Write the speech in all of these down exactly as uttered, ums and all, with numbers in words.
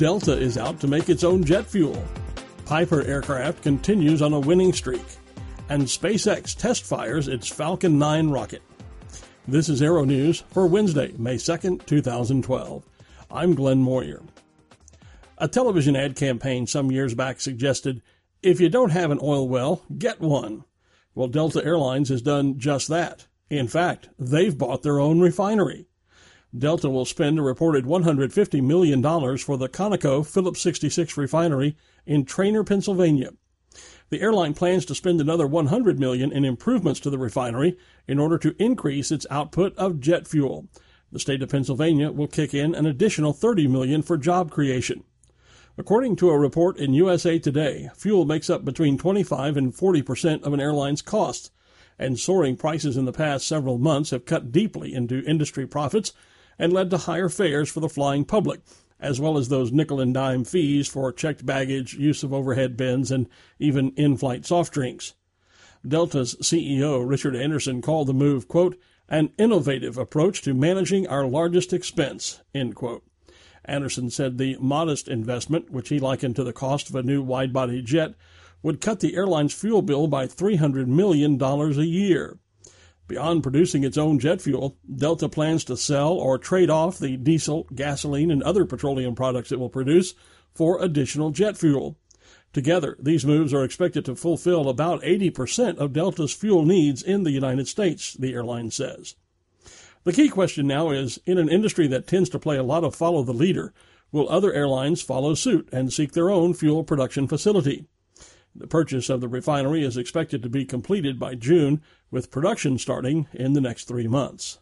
Delta is out to make its own jet fuel. Piper Aircraft continues on a winning streak. And SpaceX test fires its Falcon nine rocket. This is Aero News for Wednesday, May second, twenty twelve. I'm Glenn Moyer. A television ad campaign some years back suggested, if you don't have an oil well, get one. Well, Delta Airlines has done just that. In fact, they've bought their own refinery. Delta will spend a reported one hundred fifty million dollars for the Conoco Phillips sixty-six refinery in Trainer, Pennsylvania. The airline plans to spend another one hundred million dollars in improvements to the refinery in order to increase its output of jet fuel. The state of Pennsylvania will kick in an additional thirty million dollars for job creation. According to a report in U S A Today, fuel makes up between twenty-five and forty percent of an airline's costs, and soaring prices in the past several months have cut deeply into industry profits and led to higher fares for the flying public, as well as those nickel-and-dime fees for checked baggage, use of overhead bins, and even in-flight soft drinks. Delta's C E O, Richard Anderson, called the move, quote, an innovative approach to managing our largest expense, end quote. Anderson said the modest investment, which he likened to the cost of a new wide-body jet, would cut the airline's fuel bill by three hundred million dollars a year. Beyond producing its own jet fuel, Delta plans to sell or trade off the diesel, gasoline, and other petroleum products it will produce for additional jet fuel. Together, these moves are expected to fulfill about eighty percent of Delta's fuel needs in the United States, the airline says. The key question now is, in an industry that tends to play a lot of follow the leader, will other airlines follow suit and seek their own fuel production facility? The purchase of the refinery is expected to be completed by June, with production starting in the next three months.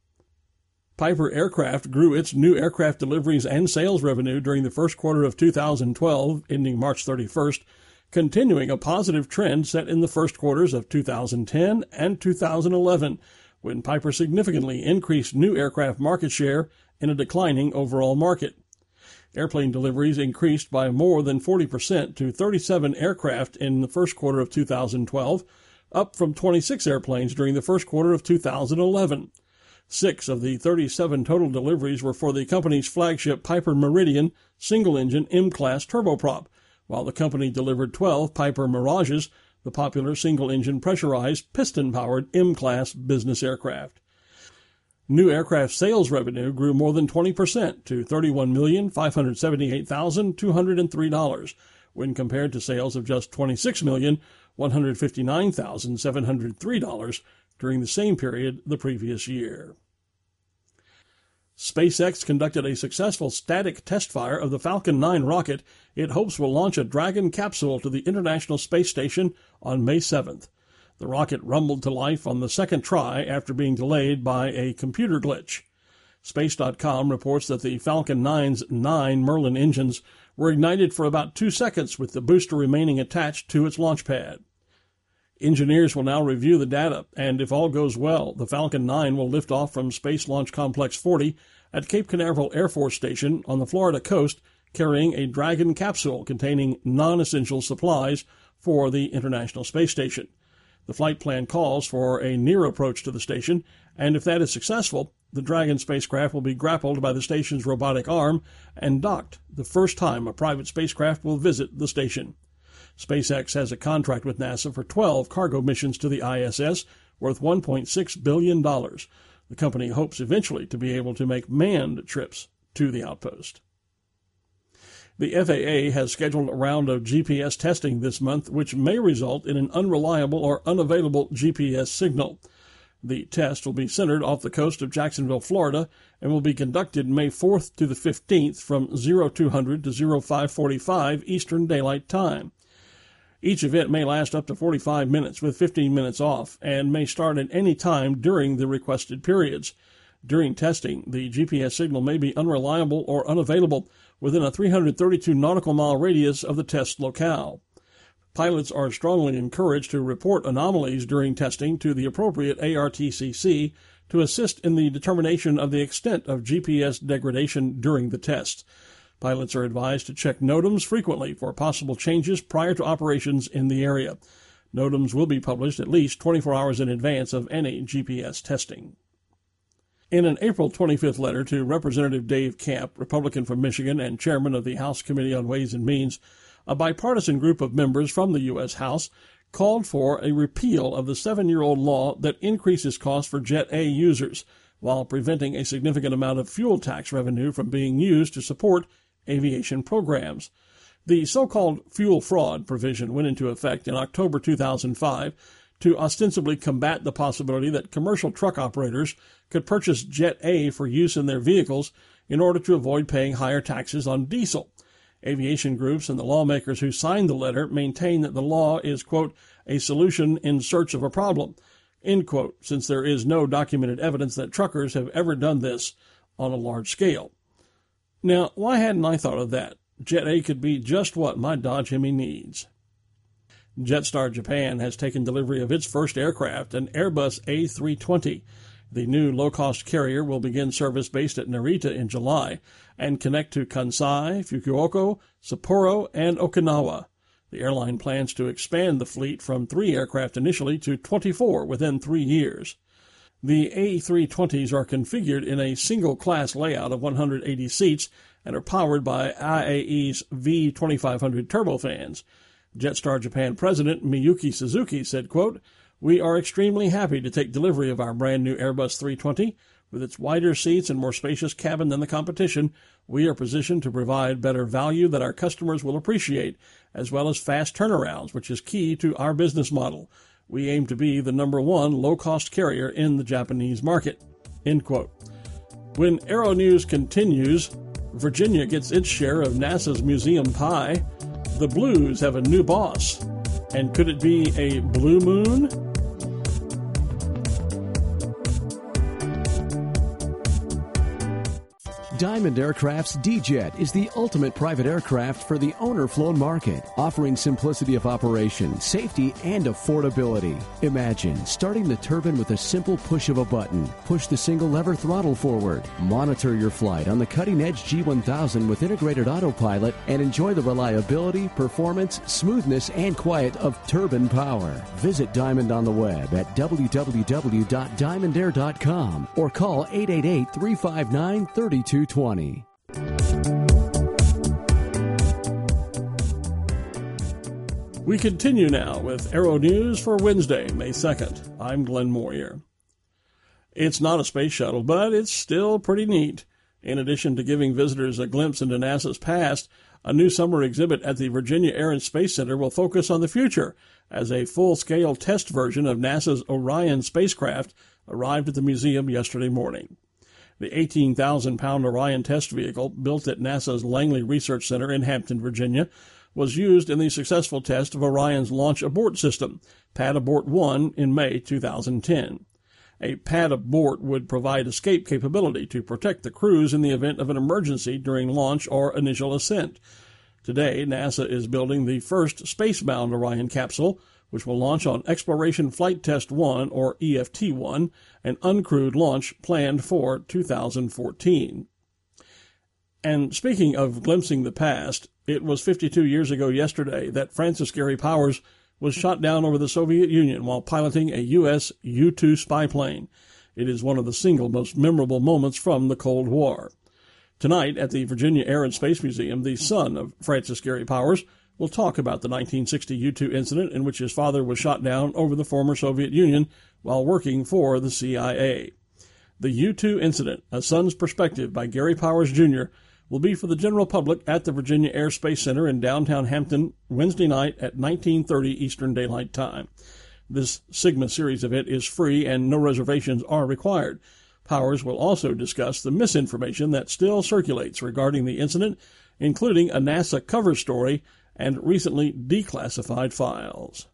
Piper Aircraft grew its new aircraft deliveries and sales revenue during the first quarter of two thousand twelve, ending March thirty-first, continuing a positive trend set in the first quarters of two thousand ten and two thousand eleven, when Piper significantly increased new aircraft market share in a declining overall market. Airplane deliveries increased by more than forty percent to thirty-seven aircraft in the first quarter of two thousand twelve, up from twenty-six airplanes during the first quarter of two thousand eleven. Six of the thirty-seven total deliveries were for the company's flagship Piper Meridian single-engine M-Class turboprop, while the company delivered twelve Piper Mirages, the popular single-engine pressurized piston-powered M-Class business aircraft. New aircraft sales revenue grew more than twenty percent to thirty-one million five hundred seventy-eight thousand two hundred three dollars, when compared to sales of just twenty-six million one hundred fifty-nine thousand seven hundred three dollars during the same period the previous year. SpaceX conducted a successful static test fire of the Falcon nine rocket it hopes will launch a Dragon capsule to the International Space Station on May seventh. The rocket rumbled to life on the second try after being delayed by a computer glitch. Space dot com reports that the Falcon nine's nine Merlin engines were ignited for about two seconds with the booster remaining attached to its launch pad. Engineers will now review the data, and if all goes well, the Falcon nine will lift off from Space Launch Complex forty at Cape Canaveral Air Force Station on the Florida coast, carrying a Dragon capsule containing non-essential supplies for the International Space Station. The flight plan calls for a near approach to the station, and if that is successful, the Dragon spacecraft will be grappled by the station's robotic arm and docked, the first time a private spacecraft will visit the station. SpaceX has a contract with NASA for twelve cargo missions to the I S S worth one point six billion dollars. The company hopes eventually to be able to make manned trips to the outpost. The F A A has scheduled a round of G P S testing this month, which may result in an unreliable or unavailable G P S signal. The test will be centered off the coast of Jacksonville, Florida, and will be conducted May fourth to the fifteenth from oh two hundred to oh five forty-five Eastern Daylight Time. Each event may last up to forty-five minutes with fifteen minutes off, and may start at any time during the requested periods. During testing, the G P S signal may be unreliable or unavailable within a three hundred thirty-two nautical mile radius of the test locale. Pilots are strongly encouraged to report anomalies during testing to the appropriate A R T C C to assist in the determination of the extent of G P S degradation during the test. Pilots are advised to check NOTAMs frequently for possible changes prior to operations in the area. NOTAMs will be published at least twenty-four hours in advance of any G P S testing. In an April twenty-fifth letter to Representative Dave Camp, Republican from Michigan and chairman of the House Committee on Ways and Means, a bipartisan group of members from the U S. House called for a repeal of the seven-year-old law that increases costs for Jet A users while preventing a significant amount of fuel tax revenue from being used to support aviation programs. The so-called fuel fraud provision went into effect in October two thousand five to ostensibly combat the possibility that commercial truck operators could purchase Jet A for use in their vehicles in order to avoid paying higher taxes on diesel. Aviation groups and the lawmakers who signed the letter maintain that the law is, quote, a solution in search of a problem, end quote, since there is no documented evidence that truckers have ever done this on a large scale. Now, why hadn't I thought of that? Jet A could be just what my Dodge Hemi needs. Jetstar Japan has taken delivery of its first aircraft, an Airbus A three twenty. The new low-cost carrier will begin service based at Narita in July and connect to Kansai, Fukuoka, Sapporo, and Okinawa. The airline plans to expand the fleet from three aircraft initially to twenty-four within three years. The A three twenties are configured in a single-class layout of one hundred eighty seats and are powered by I A E's V twenty-five hundred turbofans. Jetstar Japan President Miyuki Suzuki said, quote, we are extremely happy to take delivery of our brand new Airbus three twenty. With its wider seats and more spacious cabin than the competition, we are positioned to provide better value that our customers will appreciate, as well as fast turnarounds, which is key to our business model. We aim to be the number one low-cost carrier in the Japanese market, end quote. When Aero News continues, Virginia gets its share of NASA's museum pie. The Blues have a new boss. And could it be a blue moon? Diamond Aircraft's D-Jet is the ultimate private aircraft for the owner-flown market, offering simplicity of operation, safety, and affordability. Imagine starting the turbine with a simple push of a button. Push the single-lever throttle forward. Monitor your flight on the cutting-edge G one thousand with integrated autopilot and enjoy the reliability, performance, smoothness, and quiet of turbine power. Visit Diamond on the web at w w w dot diamond air dot com or call eight eight eight, three five nine, three two twenty. We continue now with Aero News for Wednesday, May second. I'm Glenn Moyer. It's not a space shuttle, but it's still pretty neat. In addition to giving visitors a glimpse into NASA's past, a new summer exhibit at the Virginia Air and Space Center will focus on the future, as a full-scale test version of NASA's Orion spacecraft arrived at the museum yesterday morning. The eighteen thousand pound Orion test vehicle, built at NASA's Langley Research Center in Hampton, Virginia, was used in the successful test of Orion's Launch Abort System, Pad Abort one, in May two thousand ten. A pad abort would provide escape capability to protect the crews in the event of an emergency during launch or initial ascent. Today, NASA is building the first space-bound Orion capsule, which will launch on Exploration Flight Test one, or E F T one, an uncrewed launch planned for two thousand fourteen. And speaking of glimpsing the past, it was fifty-two years ago yesterday that Francis Gary Powers was shot down over the Soviet Union while piloting a U S U two spy plane. It is one of the single most memorable moments from the Cold War. Tonight, at the Virginia Air and Space Museum, the son of Francis Gary Powers will talk about the nineteen sixty U two incident in which his father was shot down over the former Soviet Union while working for the C I A. The U two incident, A Son's Perspective by Gary Powers, Junior, will be for the general public at the Virginia Air Space Center in downtown Hampton Wednesday night at nineteen thirty Eastern Daylight Time. This Sigma series event is free and no reservations are required. Powers will also discuss the misinformation that still circulates regarding the incident, including a NASA cover story and recently declassified files.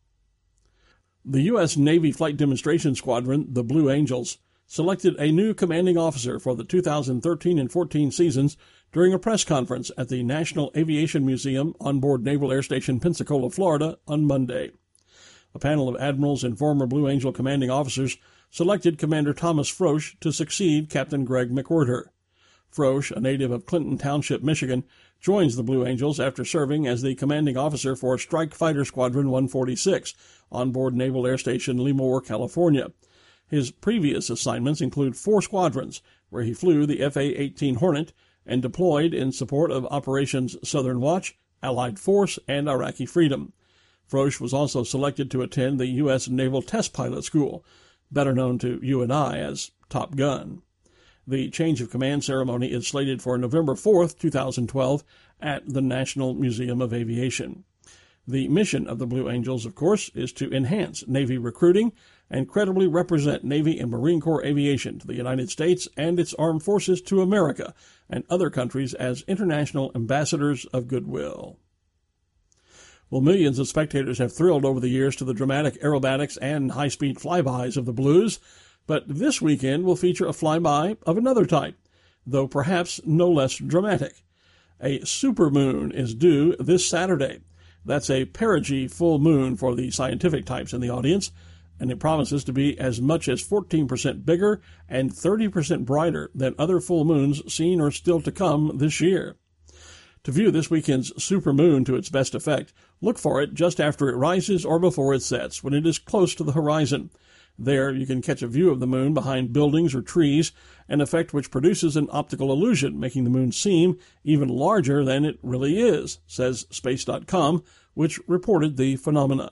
The U S Navy Flight Demonstration Squadron, the Blue Angels, selected a new commanding officer for the two thousand thirteen and fourteen seasons during a press conference at the National Aviation Museum on board Naval Air Station Pensacola, Florida, on Monday. A panel of admirals and former Blue Angel commanding officers selected Commander Thomas Frosch to succeed Captain Greg McWhirter. Frosch, a native of Clinton Township, Michigan, joins the Blue Angels after serving as the commanding officer for Strike Fighter Squadron one forty-six on board Naval Air Station Lemoore, California. His previous assignments include four squadrons, where he flew the F A eighteen Hornet and deployed in support of Operations Southern Watch, Allied Force, and Iraqi Freedom. Frosch was also selected to attend the U S Naval Test Pilot School, better known to you and I as Top Gun. The change of command ceremony is slated for November fourth, twenty twelve, at the National Museum of Aviation. The mission of the Blue Angels, of course, is to enhance Navy recruiting and credibly represent Navy and Marine Corps aviation to the United States and its armed forces to America and other countries as international ambassadors of goodwill. Well, millions of spectators have thrilled over the years to the dramatic aerobatics and high-speed flybys of the Blues, but this weekend will feature a flyby of another type, though perhaps no less dramatic. A supermoon is due this Saturday. That's a perigee full moon for the scientific types in the audience, and it promises to be as much as fourteen percent bigger and thirty percent brighter than other full moons seen or still to come this year. To view this weekend's supermoon to its best effect, look for it just after it rises or before it sets, when it is close to the horizon. There you can catch a view of the moon behind buildings or trees, an effect which produces an optical illusion, making the moon seem even larger than it really is, says Space dot com, which reported the phenomena.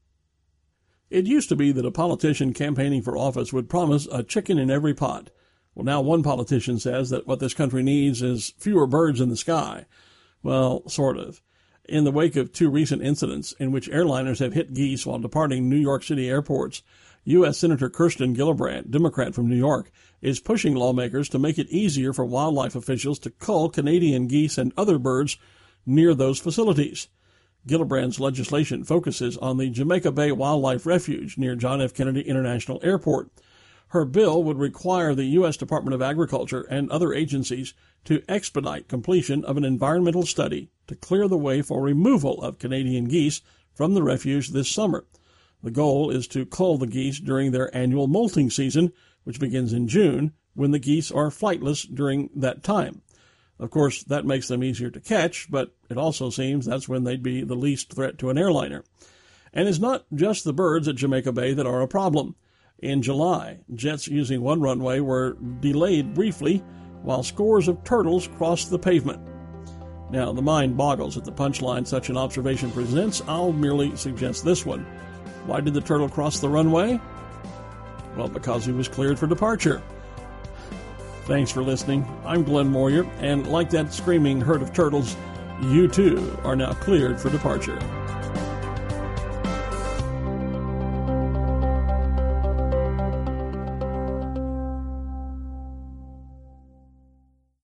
It used to be that a politician campaigning for office would promise a chicken in every pot. Well, now one politician says that what this country needs is fewer birds in the sky. Well, sort of. In the wake of two recent incidents in which airliners have hit geese while departing New York City airports, U S Senator Kirsten Gillibrand, Democrat from New York, is pushing lawmakers to make it easier for wildlife officials to cull Canadian geese and other birds near those facilities. Gillibrand's legislation focuses on the Jamaica Bay Wildlife Refuge near John F. Kennedy International Airport. Her bill would require the U S Department of Agriculture and other agencies to expedite completion of an environmental study to clear the way for removal of Canadian geese from the refuge this summer. The goal is to cull the geese during their annual molting season, which begins in June, when the geese are flightless during that time. Of course, that makes them easier to catch, but it also seems that's when they'd be the least threat to an airliner. And it's not just the birds at Jamaica Bay that are a problem. In July, jets using one runway were delayed briefly while scores of turtles crossed the pavement. Now, the mind boggles at the punchline such an observation presents. I'll merely suggest this one. Why did the turtle cross the runway? Well, because he was cleared for departure. Thanks for listening. I'm Glenn Moyer, and like that screaming herd of turtles, you too are now cleared for departure.